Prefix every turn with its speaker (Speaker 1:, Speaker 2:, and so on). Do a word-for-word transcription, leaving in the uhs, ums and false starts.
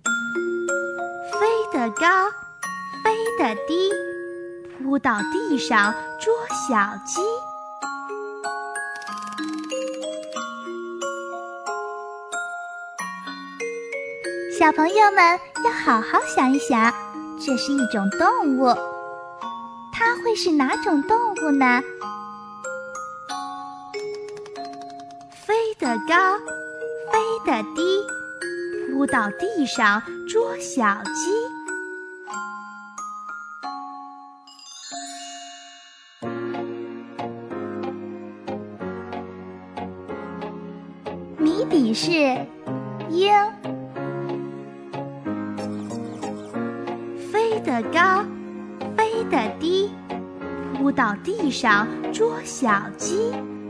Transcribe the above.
Speaker 1: 飞得高，飞得低，扑到地上捉小鸡。小朋友们要好好想一想，这是一种动物，它会是哪种动物呢？飞得高，飞得低，扑到地上捉小鸡。谜底是鹰。飞得高，飞得低，扑到地上捉小鸡。